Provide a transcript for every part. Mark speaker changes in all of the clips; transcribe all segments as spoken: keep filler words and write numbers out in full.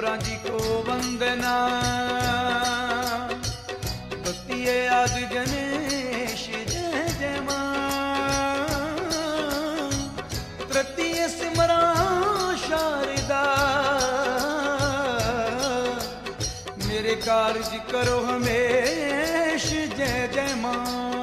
Speaker 1: गौरा जी को वंदना। द्वितीय आदि गणेश जय जय मां। तृतीय सिमरा शारदा। मेरे कार्य करो हमेश जय जय मां।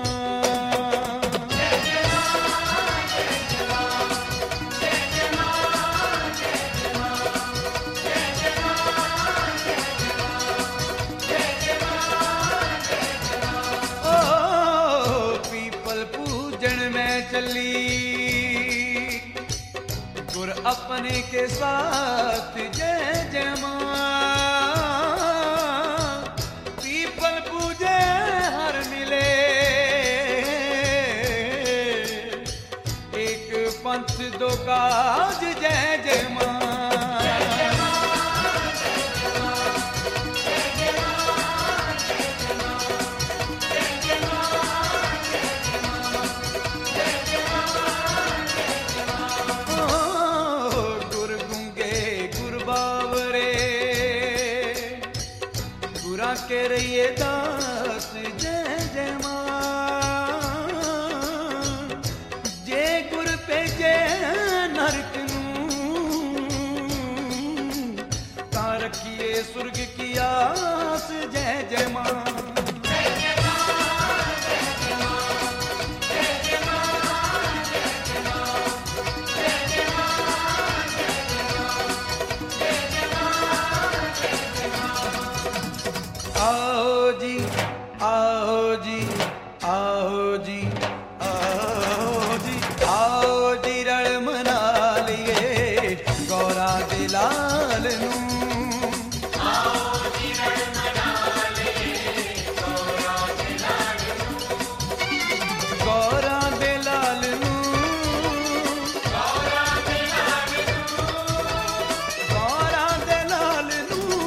Speaker 1: गुर अपने के साथ जय जय मां। पीपल पूजे हर मिले। एक पंथ दो काज जय जय मां। के रहिए दास जय जय मां। जे गुर पे जय नरक नूं तां रखिए सुर्ग की आस जय जय मां। आओ जी आओ जी आओ जी आओ जी आओ जी रल मना लिए गौरा दे लाल नूं। आओ जी रल मना लिए गौरा दे लाल नूं। गौरा दे लाल नूं। गौरा दे लाल नूं। गौरा दे लाल नूं।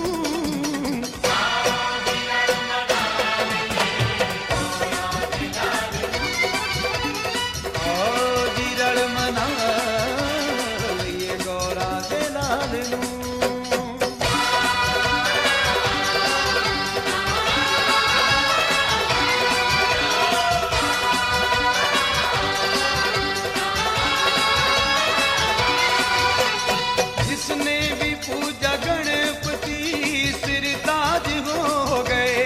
Speaker 1: जिसने भी पूजा गणपति सिर ताज हो गए।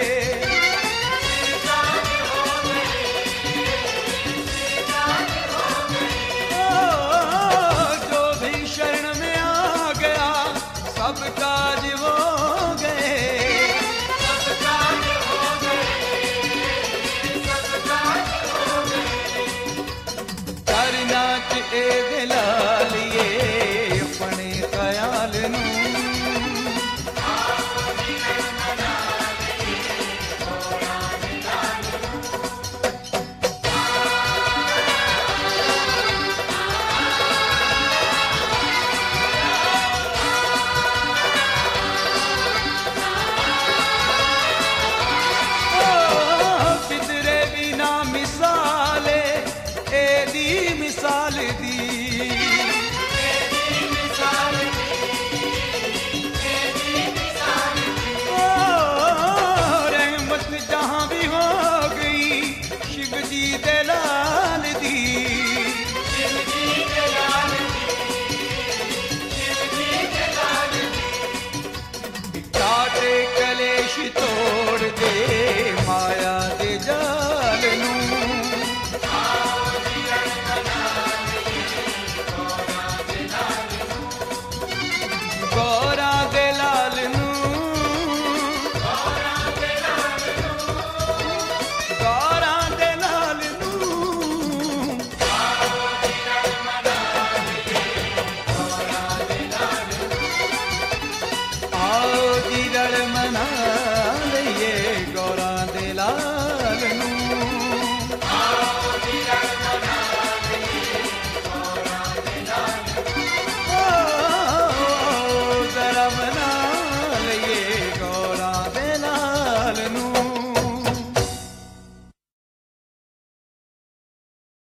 Speaker 1: जो भी शरण में आ गया सब काज हो गए। सब काज हो गए। सब काज हो गए। कर नाच ए दिला